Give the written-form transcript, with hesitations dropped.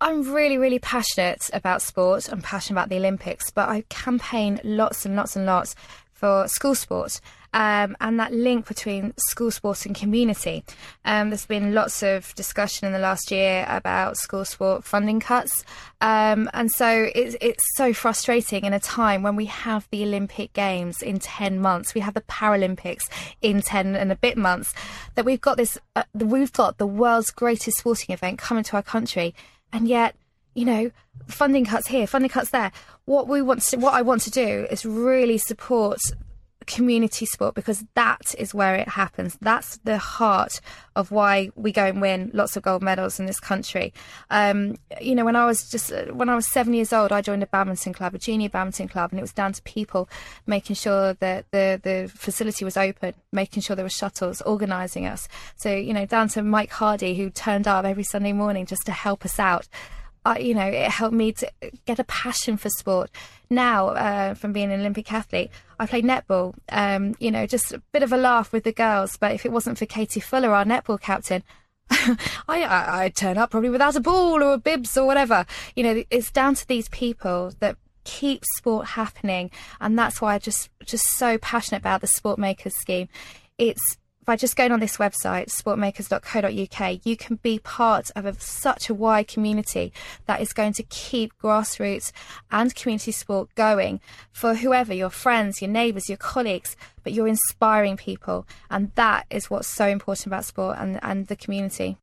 I'm really, really passionate about sport. I'm passionate about the Olympics, but I campaign lots and lots and lots for school sport, and that link between school sport and community. There's been lots of discussion in the last year about school sport funding cuts, and so it's so frustrating in a time when we have the Olympic Games in 10 months, we have the Paralympics in 10 and a bit months, that we've got this, we've got the world's greatest sporting event coming to our country, and yet, you know, funding cuts here, funding cuts there. What I want to do is really support community sport, because that is where it happens. That's the heart of why we go and win lots of gold medals in this country. You know, when I was 7 years old, I joined a badminton club, a junior badminton club, and it was down to people making sure that the facility was open, making sure there were shuttles, organising us. So, you know, down to Mike Hardy, who turned up every Sunday morning just to help us out. You know, it helped me to get a passion for sport. Now, from being an Olympic athlete, I play netball, you know, just a bit of a laugh with the girls. But if it wasn't for Katie Fuller, our netball captain, I'd turn up probably without a ball or a bibs or whatever. You know, it's down to these people that keep sport happening. And that's why I'm just so passionate about the Sport Makers scheme. It's by just going on this website, sportmakers.co.uk, you can be part of such a wide community that is going to keep grassroots and community sport going for whoever, your friends, your neighbours, your colleagues, but you're inspiring people. And that is what's so important about sport and the community.